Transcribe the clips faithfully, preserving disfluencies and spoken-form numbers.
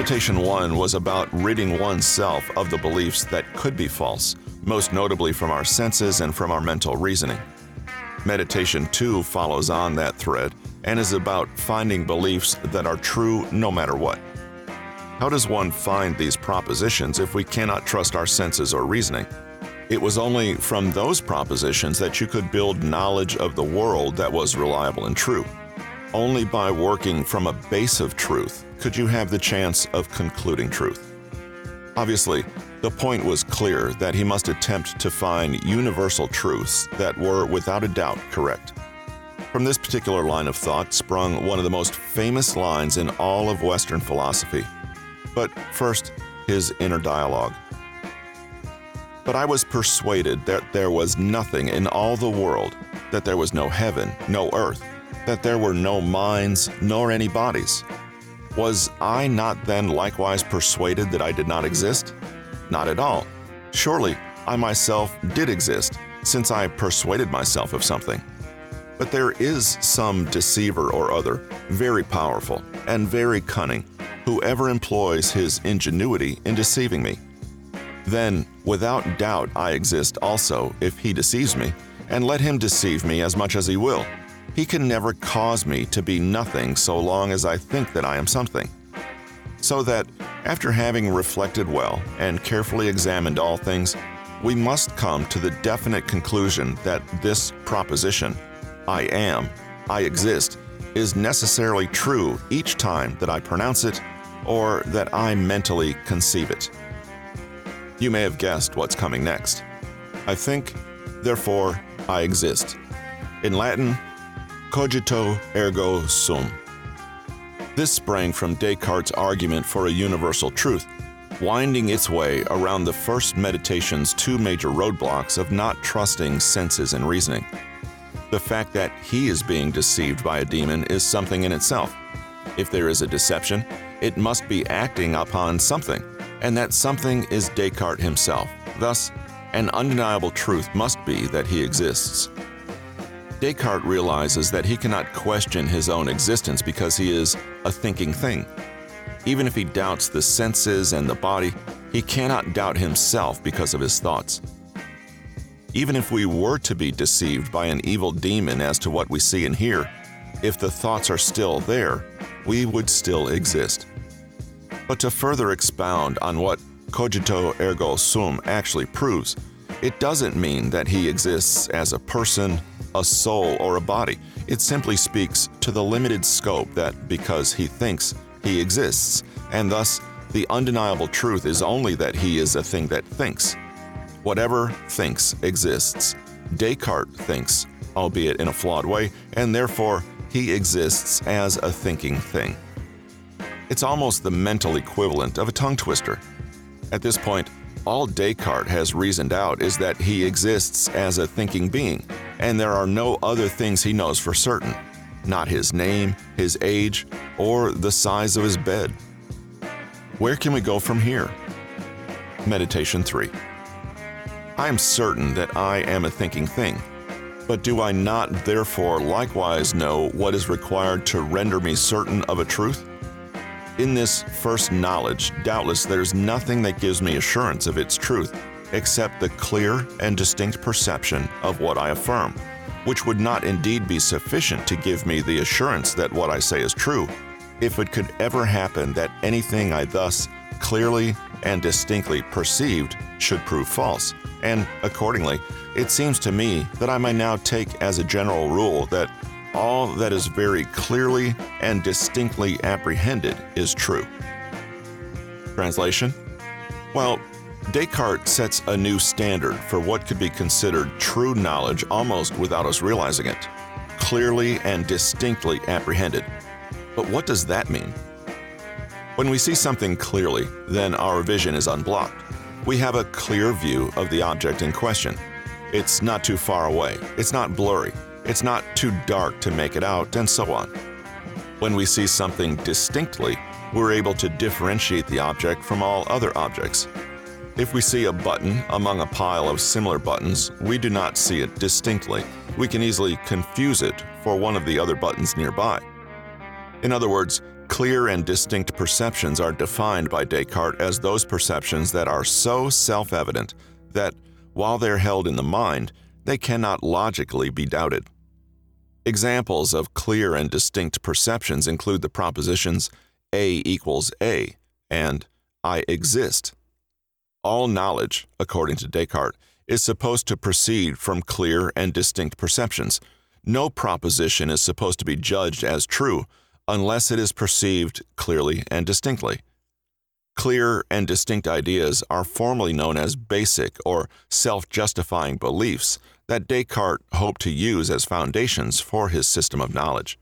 Meditation one was about ridding oneself of the beliefs that could be false, most notably from our senses and from our mental reasoning. Meditation two follows on that thread and is about finding beliefs that are true no matter what. How does one find these propositions if we cannot trust our senses or reasoning? It was only from those propositions that you could build knowledge of the world that was reliable and true. Only by working from a base of truth could you have the chance of concluding truth. Obviously, the point was clear that he must attempt to find universal truths that were without a doubt correct. From this particular line of thought sprung one of the most famous lines in all of Western philosophy. But first, his inner dialogue. But I was persuaded that there was nothing in all the world, that there was no heaven, no earth, that there were no minds, nor any bodies. Was I not then likewise persuaded that I did not exist? Not at all. Surely I myself did exist, since I persuaded myself of something. But there is some deceiver or other, very powerful and very cunning, who ever employs his ingenuity in deceiving me. Then, without doubt, I exist also if he deceives me, and let him deceive me as much as he will. He can never cause me to be nothing so long as I think that I am something. So that, after having reflected well and carefully examined all things, we must come to the definite conclusion that this proposition, I am, I exist, is necessarily true each time that I pronounce it or that I mentally conceive it. You may have guessed what's coming next. I think, therefore I exist. In Latin, cogito ergo sum. This sprang from Descartes' argument for a universal truth, winding its way around the first meditation's two major roadblocks of not trusting senses and reasoning. The fact that he is being deceived by a demon is something in itself. If there is a deception, it must be acting upon something, and that something is Descartes himself. Thus, an undeniable truth must be that he exists. Descartes realizes that he cannot question his own existence because he is a thinking thing. Even if he doubts the senses and the body, he cannot doubt himself because of his thoughts. Even if we were to be deceived by an evil demon as to what we see and hear, if the thoughts are still there, we would still exist. But to further expound on what cogito ergo sum actually proves, it doesn't mean that he exists as a person, a soul, or a body. It simply speaks to the limited scope that because he thinks, he exists, and thus the undeniable truth is only that he is a thing that thinks. Whatever thinks exists. Descartes thinks, albeit in a flawed way, and therefore he exists as a thinking thing. It's almost the mental equivalent of a tongue twister. At this point, all Descartes has reasoned out is that he exists as a thinking being, and there are no other things he knows for certain, not his name, his age, or the size of his bed. Where can we go from here? Meditation three. I am certain that I am a thinking thing, but do I not therefore likewise know what is required to render me certain of a truth? In this first knowledge, doubtless there's nothing that gives me assurance of its truth except the clear and distinct perception of what I affirm, which would not indeed be sufficient to give me the assurance that what I say is true, if it could ever happen that anything I thus clearly and distinctly perceived should prove false. And accordingly, it seems to me that I may now take as a general rule that all that is very clearly and distinctly apprehended is true. Translation? Well, Descartes sets a new standard for what could be considered true knowledge almost without us realizing it. Clearly and distinctly apprehended. But what does that mean? When we see something clearly, then our vision is unblocked. We have a clear view of the object in question. It's not too far away. It's not blurry. It's not too dark to make it out, and so on. When we see something distinctly, we're able to differentiate the object from all other objects. If we see a button among a pile of similar buttons, we do not see it distinctly. We can easily confuse it for one of the other buttons nearby. In other words, Clear and distinct perceptions are defined by Descartes as those perceptions that are so self-evident that, while they're held in the mind, they cannot logically be doubted. Examples of clear and distinct perceptions include the propositions A equals A and I exist. All knowledge, according to Descartes, is supposed to proceed from clear and distinct perceptions. No proposition is supposed to be judged as true unless it is perceived clearly and distinctly. Clear and distinct ideas are formally known as basic or self-justifying beliefs that Descartes hoped to use as foundations for his system of knowledge.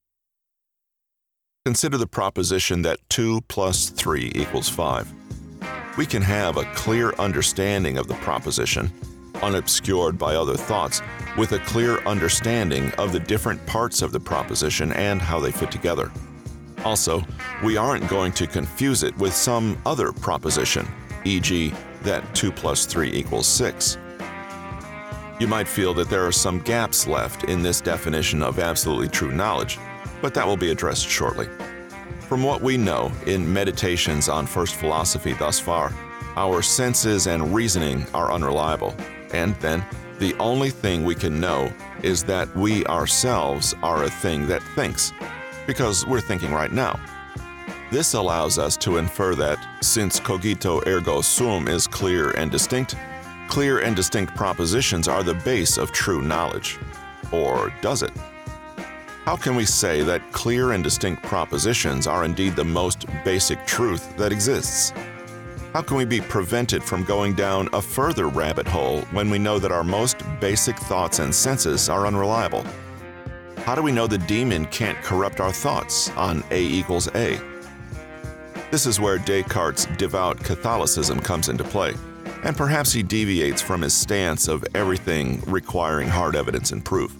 Consider the proposition that two plus three equals five. We can have a clear understanding of the proposition, unobscured by other thoughts, with a clear understanding of the different parts of the proposition and how they fit together. Also, we aren't going to confuse it with some other proposition, for example that two plus three equals six. You might feel that there are some gaps left in this definition of absolutely true knowledge, but that will be addressed shortly. From what we know in Meditations on First Philosophy thus far, our senses and reasoning are unreliable, and then the only thing we can know is that we ourselves are a thing that thinks, because we're thinking right now. This allows us to infer that, since cogito ergo sum is clear and distinct, clear and distinct propositions are the base of true knowledge. Or does it? How can we say that clear and distinct propositions are indeed the most basic truth that exists? How can we be prevented from going down a further rabbit hole when we know that our most basic thoughts and senses are unreliable? How do we know the demon can't corrupt our thoughts on A equals A? This is where Descartes' devout Catholicism comes into play, and perhaps he deviates from his stance of everything requiring hard evidence and proof.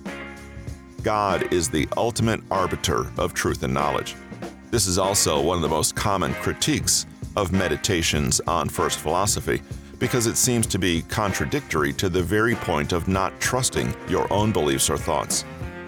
God is the ultimate arbiter of truth and knowledge. This is also one of the most common critiques of Meditations on First Philosophy, because it seems to be contradictory to the very point of not trusting your own beliefs or thoughts.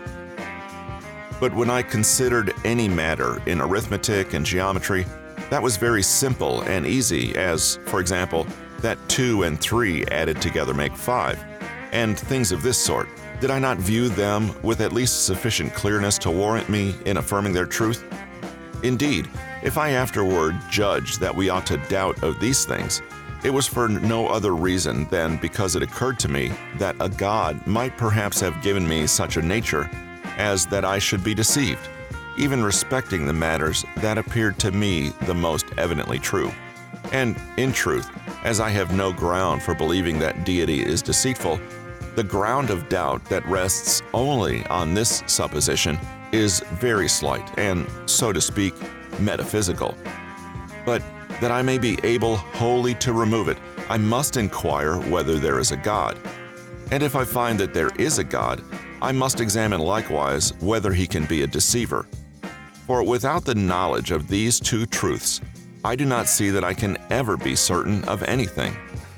But when I considered any matter in arithmetic and geometry, that was very simple and easy, as, for example, that two and three added together make five, and things of this sort. Did I not view them with at least sufficient clearness to warrant me in affirming their truth? Indeed, if I afterward judged that we ought to doubt of these things, it was for no other reason than because it occurred to me that a God might perhaps have given me such a nature as that I should be deceived, even respecting the matters that appeared to me the most evidently true. And in truth, as I have no ground for believing that deity is deceitful, the ground of doubt that rests only on this supposition is very slight and, so to speak, metaphysical. But that I may be able wholly to remove it, I must inquire whether there is a God. And if I find that there is a God, I must examine likewise whether he can be a deceiver. For without the knowledge of these two truths, I do not see that I can ever be certain of anything.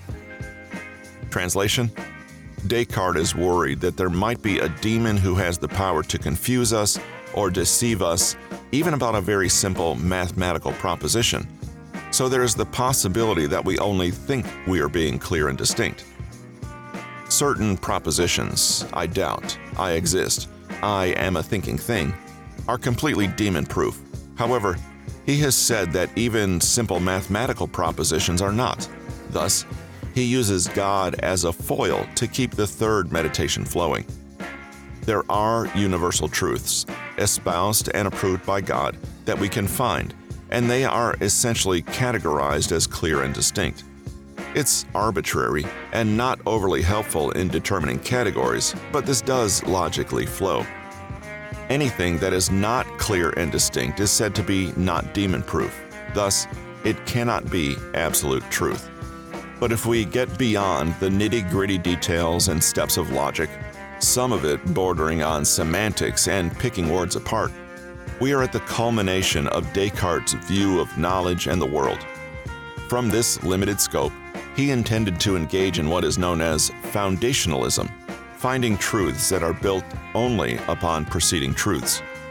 Translation: Descartes is worried that there might be a demon who has the power to confuse us or deceive us, even about a very simple mathematical proposition. So there is the possibility that we only think we are being clear and distinct. Certain propositions, I doubt, I exist, I am a thinking thing, are completely demon-proof. However, he has said that even simple mathematical propositions are not. Thus, he uses God as a foil to keep the third meditation flowing. There are universal truths, espoused and approved by God, that we can find, and they are essentially categorized as clear and distinct. It's arbitrary and not overly helpful in determining categories, but this does logically flow. Anything that is not clear and distinct is said to be not demon-proof. Thus, it cannot be absolute truth. But if we get beyond the nitty-gritty details and steps of logic, some of it bordering on semantics and picking words apart, we are at the culmination of Descartes' view of knowledge and the world. From this limited scope, he intended to engage in what is known as foundationalism, finding truths that are built only upon preceding truths.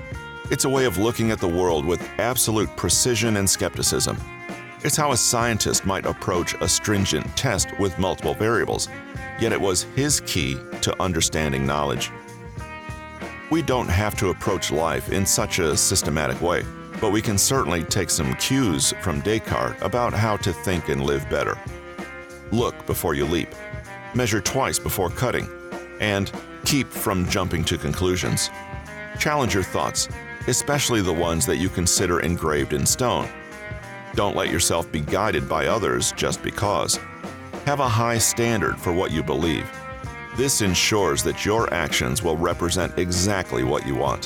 It's a way of looking at the world with absolute precision and skepticism. It's how a scientist might approach a stringent test with multiple variables, yet it was his key to understanding knowledge. We don't have to approach life in such a systematic way, but we can certainly take some cues from Descartes about how to think and live better. Look before you leap, measure twice before cutting, and keep from jumping to conclusions. Challenge your thoughts, especially the ones that you consider engraved in stone. Don't let yourself be guided by others just because. Have a high standard for what you believe. This ensures that your actions will represent exactly what you want.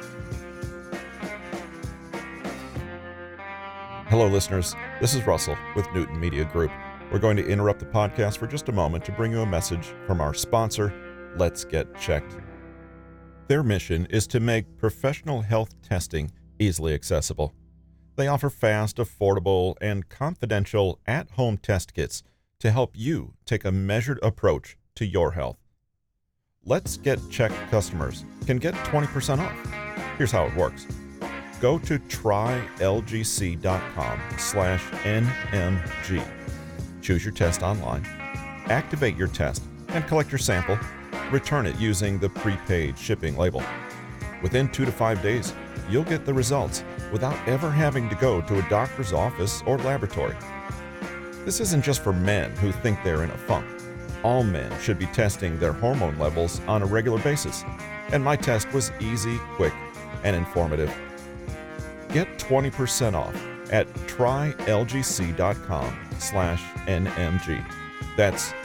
Hello, listeners. This is Russell with Newton Media Group. We're going to interrupt the podcast for just a moment to bring you a message from our sponsor, Let's Get Checked. Their mission is to make professional health testing easily accessible. They offer fast, affordable, and confidential at-home test kits to help you take a measured approach to your health. Let's Get Checked customers can get twenty percent off. Here's how it works. Go to trylgc.com slash NMG. Choose your test online, activate your test, and collect your sample. Return it using the prepaid shipping label. Within two to five days, you'll get the results without ever having to go to a doctor's office or laboratory. This isn't just for men who think they're in a funk. All men should be testing their hormone levels on a regular basis, and my test was easy, quick, and informative. Get twenty percent off at trylgc.com slash NMG. That's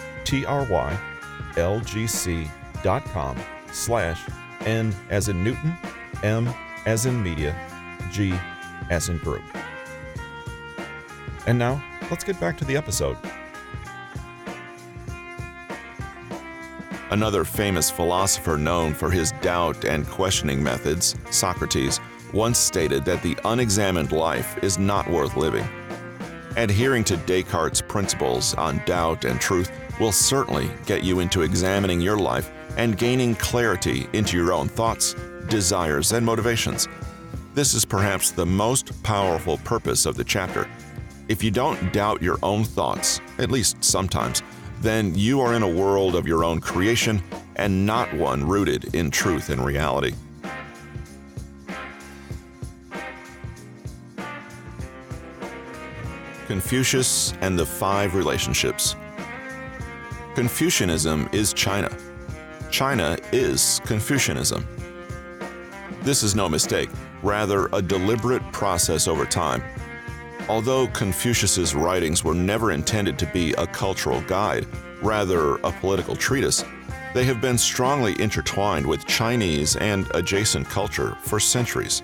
T-R-Y-L-G-C.com slash N as in Newton, M as in media, G as in group. And now, let's get back to the episode. Another famous philosopher known for his doubt and questioning methods, Socrates, once stated that the unexamined life is not worth living. Adhering to Descartes' principles on doubt and truth will certainly get you into examining your life and gaining clarity into your own thoughts, desires, and motivations. This is perhaps the most powerful purpose of the chapter. If you don't doubt your own thoughts, at least sometimes, then you are in a world of your own creation and not one rooted in truth and reality. Confucius and the Five Relationships. Confucianism is China. China is Confucianism. This is no mistake, rather a deliberate process over time. Although Confucius's writings were never intended to be a cultural guide, rather a political treatise, they have been strongly intertwined with Chinese and adjacent culture for centuries.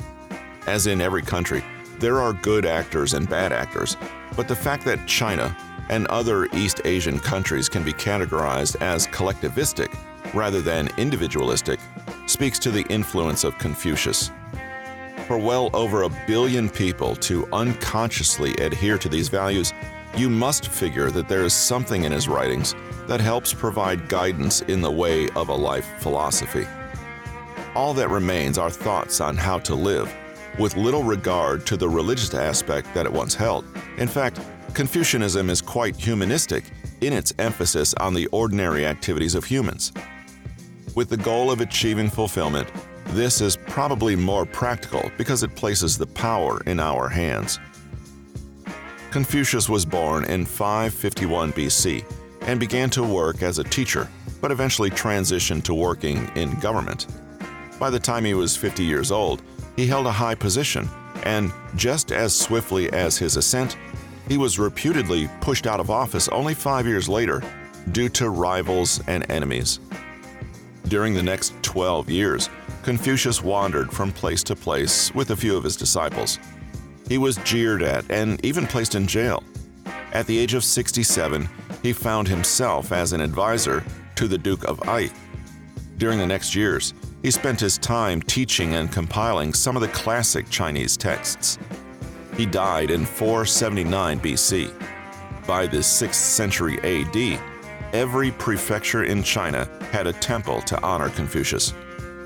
As in every country, there are good actors and bad actors, but the fact that China and other East Asian countries can be categorized as collectivistic rather than individualistic speaks to the influence of Confucius. For well over a billion people to unconsciously adhere to these values, you must figure that there is something in his writings that helps provide guidance in the way of a life philosophy. All that remains are thoughts on how to live, with little regard to the religious aspect that it once held. In fact, Confucianism is quite humanistic in its emphasis on the ordinary activities of humans. With the goal of achieving fulfillment, this is probably more practical because it places the power in our hands. Confucius was born in five fifty-one B C and began to work as a teacher, but eventually transitioned to working in government. By the time he was fifty years old, he held a high position, and just as swiftly as his ascent, he was reputedly pushed out of office only five years later due to rivals and enemies. During the next twelve years, Confucius wandered from place to place with a few of his disciples. He was jeered at and even placed in jail. At the age of sixty-seven, he found himself as an advisor to the Duke of Ai. During the next years, he spent his time teaching and compiling some of the classic Chinese texts. He died in four seventy-nine B C. By the sixth century A D, every prefecture in China had a temple to honor Confucius.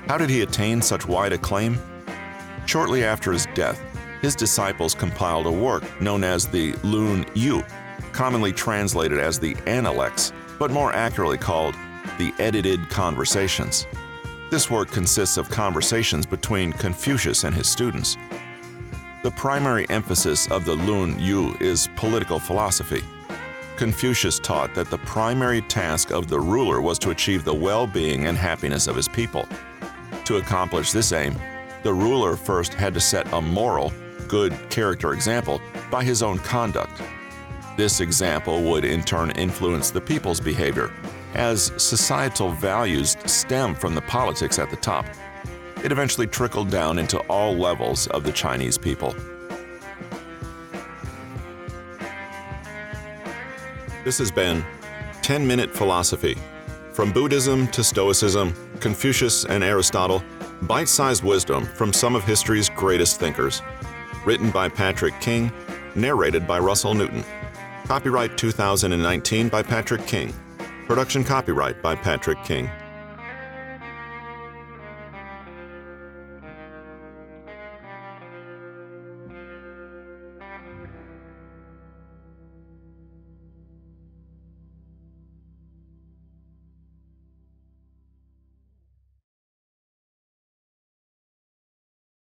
How did he attain such wide acclaim? Shortly after his death, his disciples compiled a work known as the Lun Yu, commonly translated as the Analects, but more accurately called the Edited Conversations. This work consists of conversations between Confucius and his students. The primary emphasis of the Lun Yu is political philosophy. Confucius taught that the primary task of the ruler was to achieve the well-being and happiness of his people. To accomplish this aim, the ruler first had to set a moral, good character example by his own conduct. This example would in turn influence the people's behavior, as societal values stem from the politics at the top. It eventually trickled down into all levels of the Chinese people. This has been ten minute Philosophy. From Buddhism to Stoicism, Confucius and Aristotle, bite-sized wisdom from some of history's greatest thinkers. Written by Patrick King, narrated by Russell Newton. Copyright two thousand nineteen by Patrick King. Production copyright by Patrick King.